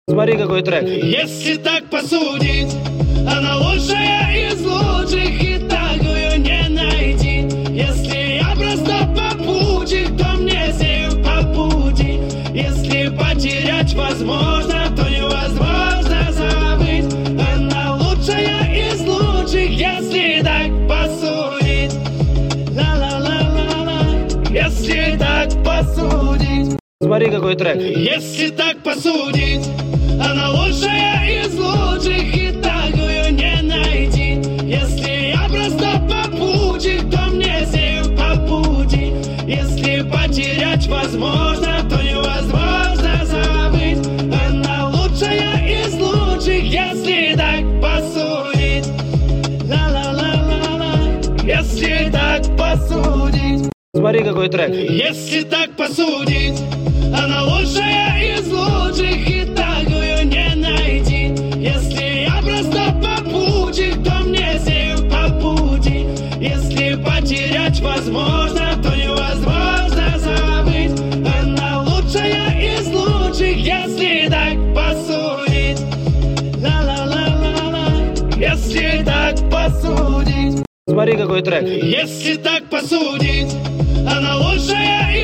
Смотри, какой трек. Если так посудить, она лучшая из лучших, и такую не найти. Если я просто попутчик, то мне с нею по пути. Если потерять возможно, то невозможно забыть. Она лучшая из лучших, если так посудить. Ла-ла-ла-ла-ла. Если так посудить. Смотри, какой трек. Если так посудить, она лучшая из лучших, и такую не найти. Если я просто попутчик, то мне с нею по пути. Если потерять возможно, то невозможно забыть. Она лучшая из лучших, если так посудить. Ла-ла-ла-ла-ла. Если так посудить. Смотри, какой трек. Если так посудить, она лучшая из лучших, и такую не найти. Если я просто попутчик, то мне с нею по пути. Если потерять возможно, то невозможно забыть. Она лучшая из лучших, если так посудить. Ла-ла-ла-ла-ла. Если так посудить. Смотри, какой трек. Если так посудить, она лучшая